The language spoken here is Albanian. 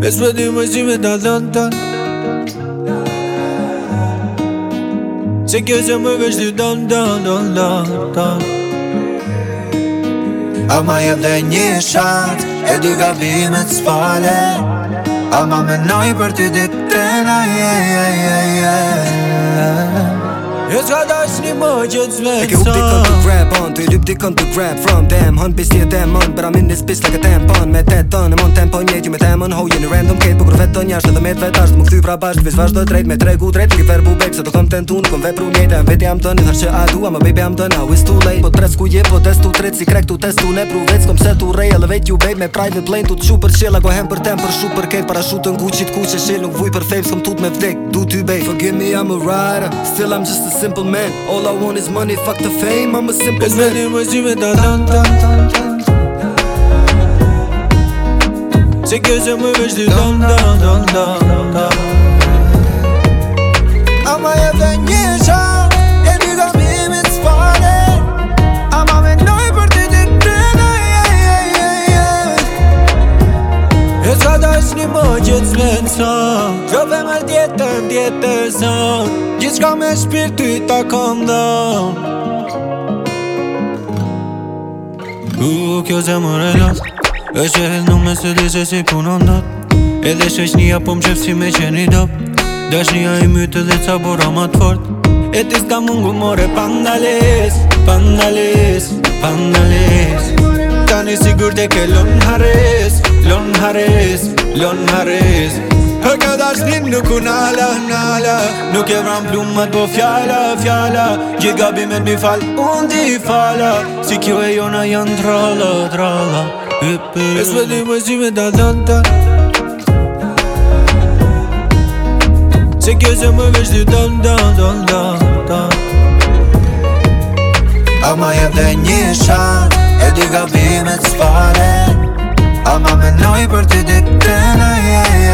E s'vedi më si me dalën tan Se kjo se më veç ty dan. Ama jep dhe një shat E dy gabimet s'fale Ama menoj për ty ditën E s'ka dash një më që I can hoop dikon to grab on, to lyp dikon to grab from them. Hun bitch një demon, but I'm in this bitch like a tampon. Me 8 ton, e mon tempo njejt ju me temon. Ho jeni random kate, po kur veton jashtë edhe me t'vetash. Të më kthy pra bashk, vis vazhdo drejt me tregu drejt. Nuk i verbu babe, se do kom tentu, nuk kom vepru njejt. E vet jam done, i thar që I do, ama baby I'm done, now it's too late. Po tres ku je, po testu tret, si krek tu testu ne pru vec. Kom se tu rej, elevate you babe, me private plane. Tu t'shu për qela, go hem për tem, për shu për kate. Parashutën Gucci t'kuqe shil, nuk vuj për fame, s'kom tut me vdek. Du ty babe, forgive me I'm a rider, still I'm just a simple man. All I want is money, fuck the fame, I'm a simple man. E s'vedi më si me dalën tan Se kjo se më veç ty dan. Ama jep dhe një shat E dy gabimet s'fale Ama menoj për ty ditën E s'ka dash një më që t'smen son Kjo femër tjetër son Gjithë shka me shpirt ty ta kom down Kjo zemër e lot E që hedh me se di se si punon dot Edhe sheshnija po m'qef si me qeni dop Dashnija i mytë dhe ca bora ma t'fort E ti s'ka mungu more pandales Tani sigur te ke lon hares Për ka dashnin nuk u nala Nuk e vran plumat po fjala Gjithë gabimet mi fal, unë ti fala Si kjo e jona janë tralla E s'vedi më si me dalën tan Se kjo se më veç ty dan Ama jep dhe një shat E dy gabimet s'fale Ama menoj për ty ditën